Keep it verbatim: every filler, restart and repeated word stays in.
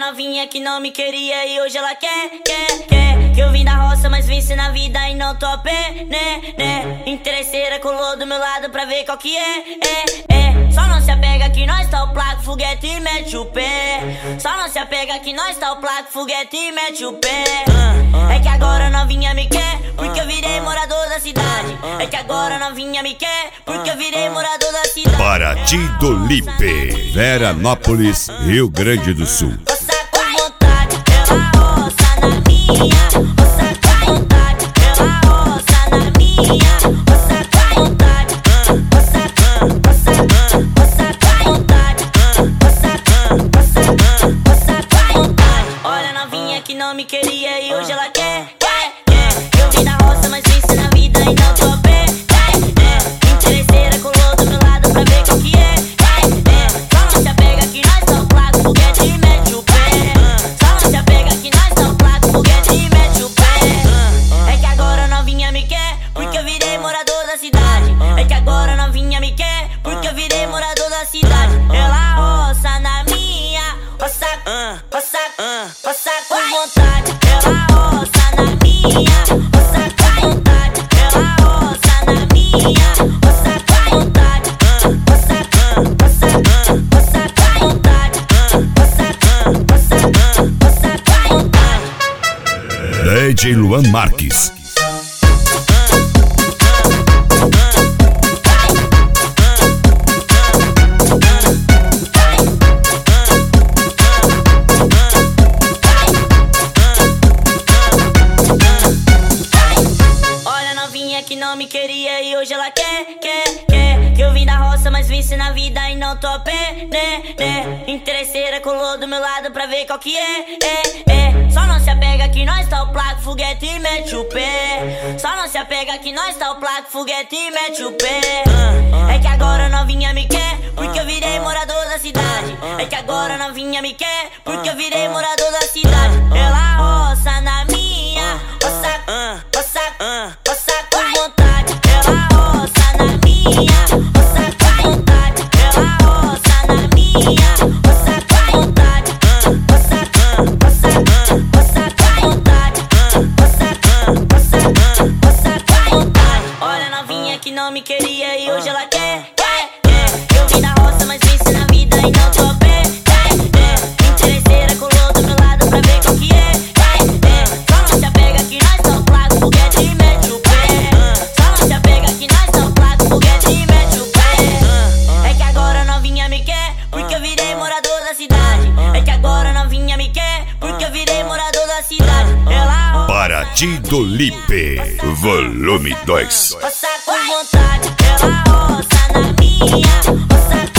novinha que não me queria e hoje ela quer, quer, quer. Que eu vim da roça, mas venci na vida e não tô a pé, né, né. Interesseira colou do meu lado pra ver qual que é, é, é. Só não se apega que nós tá o placo, foguete e mete o pé. Só não se apega que nós tá o placo, foguete e mete o pé. É que agora novinha me quer, porque eu virei morador da cidade. É que agora novinha me quer, porque eu virei morador da cidade. Paraty do Lipe, Veranópolis, Rio Grande do Sul. Roça com vontade, ela roça na minha. Roça com vontade, ela roça na minha. Roça com vontade, roça, roça, roça com vontade. Roça, roça, roça com vontade. Olha a novinha que não me queria e hoje ela quer, quer, quer. Eu vim da roça, mas venci na vida e não tô a pé, é, é. Interesseira colou do meu lado pra ver qual que é, é, é. Só não se apega que nós tá o placo, foguete e mete o pé. Só não se apega que nós tá o placo, foguete e mete o pé. É que agora novinha me quer, porque eu virei morador da cidade. É que agora novinha me quer, porque eu virei morador da cidade. Ela roça na minha, roça, roça, roça com vontade. Ela roça na minha, roça com vontade. Ela roça na minha, roça com vontade. Roça, roça, roça com vontade. Roça, roça, roça com vontade. D J Luan Marques. Que não me queria e hoje ela quer, quer, quer. Que eu vim da roça, mas venci na vida e não tô a pé, né, né. Interesseira colou do meu lado pra ver qual que é, é, é. Só não se apega que nós tá o placo, foguete e mete o pé. Só não se apega que nós tá o placo, foguete e mete o pé. É que agora novinha me quer, porque eu virei morador da cidade. É que agora novinha me quer, porque eu virei morador da cidade. Ela roça na minha, roça, roça, roça com vontade. Ela roça na minha, roça com vontade. Ela roça na minha, roça com vontade. Roça, roça, roça com vontade. Roça, roça, roça com vontade. Olha a novinha que não me queria e hoje ela quer, quer, quer. Eu vim da roça, mas venci na vida e não tô a pé, é, é. Interesseira colou do meu lado pra ver qual que é, é, é. Só não se apega que nós tá o placo, foguete e mete o pé. Só não se apega que nós tá o placo, foguete e mete o pé. É que agora novinha me quer, porque eu virei morador da cidade. É que agora novinha me quer, porque eu virei morador da cidade. Ela Paraty do Lipe, volume dois. roça com vontade. Ela roça na minha, roça